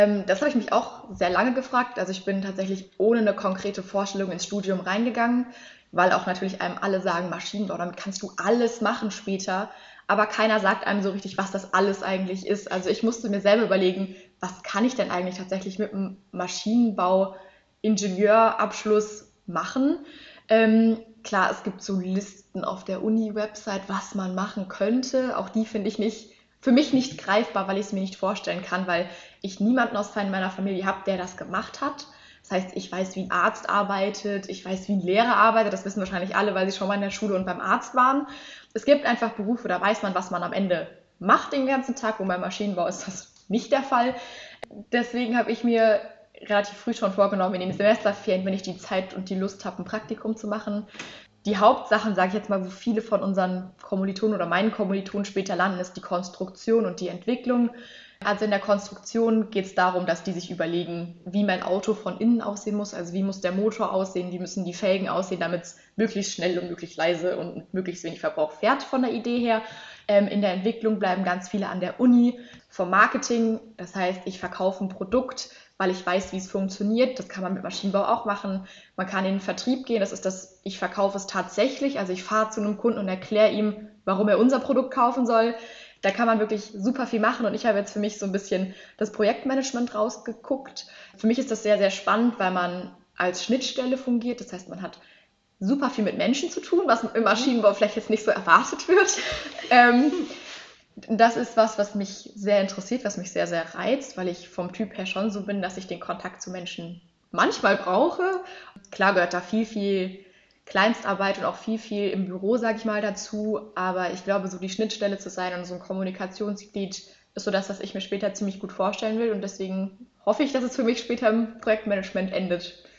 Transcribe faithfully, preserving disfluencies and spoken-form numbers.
Das habe ich mich auch sehr lange gefragt. Also ich bin tatsächlich ohne eine konkrete Vorstellung ins Studium reingegangen, weil auch natürlich einem alle sagen, Maschinenbau, damit kannst du alles machen später. Aber keiner sagt einem so richtig, was das alles eigentlich ist. Also ich musste mir selber überlegen, was kann ich denn eigentlich tatsächlich mit einem Maschinenbau-Ingenieurabschluss machen? Ähm, klar, es gibt so Listen auf der Uni-Website, was man machen könnte. Auch die finde ich nicht, für mich nicht greifbar, weil ich es mir nicht vorstellen kann, weil ich niemanden aus meiner Familie habe, der das gemacht hat. Das heißt, ich weiß, wie ein Arzt arbeitet, ich weiß, wie ein Lehrer arbeitet, das wissen wahrscheinlich alle, weil sie schon mal in der Schule und beim Arzt waren. Es gibt einfach Berufe, da weiß man, was man am Ende macht den ganzen Tag, und beim Maschinenbau ist das nicht der Fall. Deswegen habe ich mir relativ früh schon vorgenommen, in den Semesterferien, wenn ich die Zeit und die Lust habe, ein Praktikum zu machen. Die Hauptsachen, sage ich jetzt mal, wo viele von unseren Kommilitonen oder meinen Kommilitonen später landen, ist die Konstruktion und die Entwicklung. Also in der Konstruktion geht es darum, dass die sich überlegen, wie mein Auto von innen aussehen muss, also wie muss der Motor aussehen, wie müssen die Felgen aussehen, damit es möglichst schnell und möglichst leise und möglichst wenig Verbrauch fährt von der Idee her. Ähm, in der Entwicklung bleiben ganz viele an der Uni, vom Marketing, das heißt, ich verkaufe ein Produkt, weil ich weiß, wie es funktioniert. Das kann man mit Maschinenbau auch machen. Man kann in den Vertrieb gehen, das ist das, ich verkaufe es tatsächlich, also ich fahre zu einem Kunden und erkläre ihm, warum er unser Produkt kaufen soll. Da kann man wirklich super viel machen, und ich habe jetzt für mich so ein bisschen das Projektmanagement rausgeguckt. Für mich ist das sehr, sehr spannend, weil man als Schnittstelle fungiert. Das heißt, man hat super viel mit Menschen zu tun, was im Maschinenbau vielleicht jetzt nicht so erwartet wird. Ähm, das ist was, was mich sehr interessiert, was mich sehr, sehr reizt, weil ich vom Typ her schon so bin, dass ich den Kontakt zu Menschen manchmal brauche. Klar gehört da viel, viel Kleinstarbeit und auch viel, viel im Büro, sage ich mal, dazu. Aber ich glaube, so die Schnittstelle zu sein und so ein Kommunikationsglied ist so das, was ich mir später ziemlich gut vorstellen will. Und deswegen hoffe ich, dass es für mich später im Projektmanagement endet.